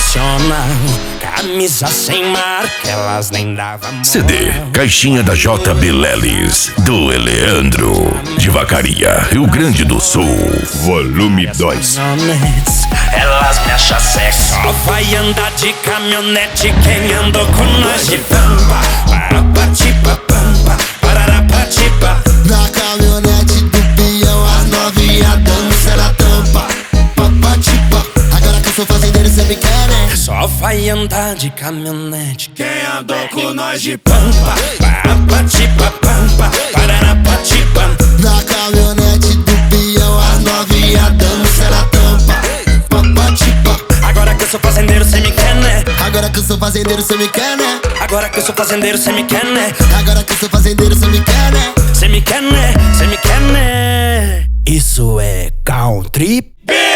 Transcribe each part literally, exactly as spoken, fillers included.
profissional, camisa sem marca, elas nem davam moral. C D, caixinha da J B Lelis, do Eleandro, de Vacaria, Rio Grande do Sul, volume dois. Elas me acham sexy. Só vai andar de caminhonete quem andou com nós de pampa. Parapatipa, pampa, pararapatipa. Na caminhonete do peão, as novinha dança na tampa. Papatipa, agora que eu sou fazendeiro, cê me quer, né? Só vai andar de caminhonete quem andou com nós de pampa. Parapatipa, pampa, pararapatipa. Na caminhonete do peão, as novinha dança na tampa. Papatipa, agora que eu sou fazendeiro, cê me quer, né? agora que eu sou fazendeiro, cê me quer, né? Agora que eu sou fazendeiro, cê me quer, né? Agora que eu sou fazendeiro, cê me quer, né? Cê me quer, né? Cê me quer, né? Isso é country.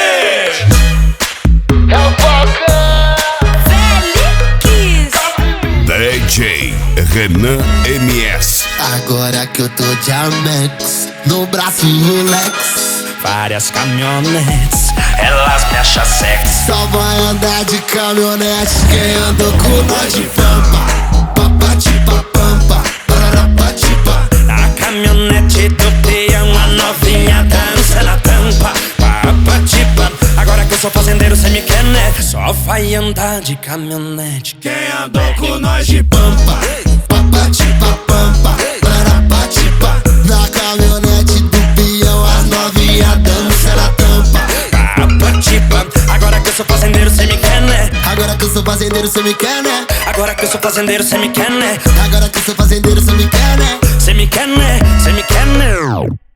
D J Renan M S. Agora que eu tô de Amex, no braço Rolex. Várias caminhonetes, elas me acham sexy. Só vai andar de caminhonete quem andou com nós de pampa. Papatipa, pampa, pararapatipa. Na caminhonete do peão, a novinha dança na tampa. Papatipa, agora que eu sou fazendeiro, cê me quer, né? Só vai andar de caminhonete quem andou com nós de pampa. Papatipa, pampa, pararapatipa. Na caminhonete do peão, as novinha dança na tampa. Papatipa, agora que eu sou fazendeiro, cê me quer, né? Agora que eu sou fazendeiro, cê me quer, né? Agora que eu sou fazendeiro, cê me quer, né? Agora que eu sou fazendeiro, cê me quer, né? Cê me quer, né? Cê me quer, né?